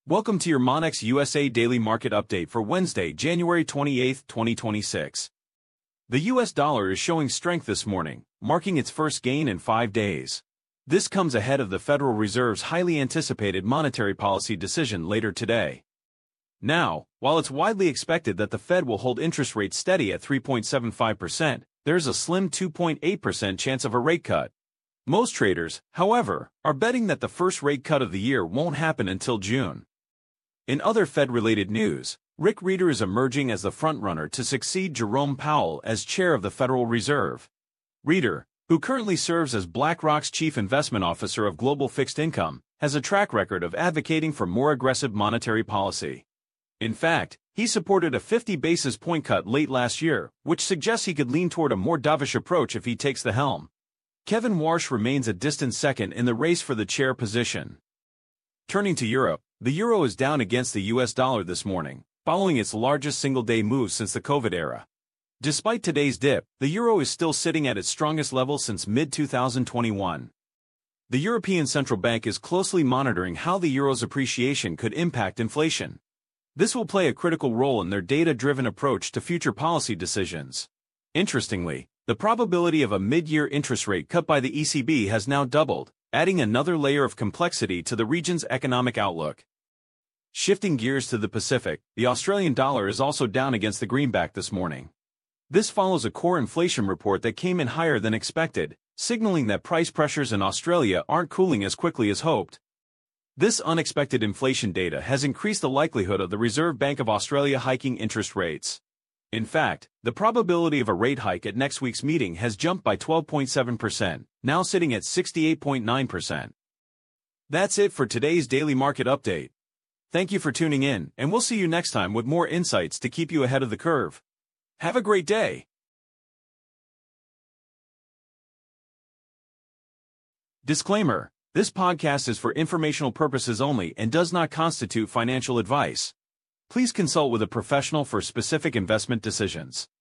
Welcome to your Monex USA Daily Market Update for Wednesday, January 28, 2026. The US dollar is showing strength this morning, marking its first gain in 5 days. This comes ahead of the Federal Reserve's highly anticipated monetary policy decision later today. Now, while it's widely expected that the Fed will hold interest rates steady at 3.75%, there's a slim 2.8% chance of a rate cut. Most traders, however, are betting that the first rate cut of the year won't happen until June. In other Fed-related news, Rick Rieder is emerging as the frontrunner to succeed Jerome Powell as chair of the Federal Reserve. Rieder, who currently serves as BlackRock's chief investment officer of global fixed income, has a track record of advocating for more aggressive monetary policy. In fact, he supported a 50 basis point cut late last year, which suggests he could lean toward a more dovish approach if he takes the helm. Kevin Warsh remains a distant second in the race for the chair position. Turning to Europe, the euro is down against the US dollar this morning, following its largest single-day move since the COVID era. Despite today's dip, the euro is still sitting at its strongest level since mid-2021. The European Central Bank is closely monitoring how the euro's appreciation could impact inflation. This will play a critical role in their data-driven approach to future policy decisions. Interestingly, the probability of a mid-year interest rate cut by the ECB has now doubled, adding another layer of complexity to the region's economic outlook. Shifting gears to the Pacific, the Australian dollar is also down against the greenback this morning. This follows a core inflation report that came in higher than expected, signaling that price pressures in Australia aren't cooling as quickly as hoped. This unexpected inflation data has increased the likelihood of the Reserve Bank of Australia hiking interest rates. In fact, the probability of a rate hike at next week's meeting has jumped by 12.7%, now sitting at 68.9%. That's it for today's Daily Market Update. Thank you for tuning in, and we'll see you next time with more insights to keep you ahead of the curve. Have a great day. Disclaimer: this podcast is for informational purposes only and does not constitute financial advice. Please consult with a professional for specific investment decisions.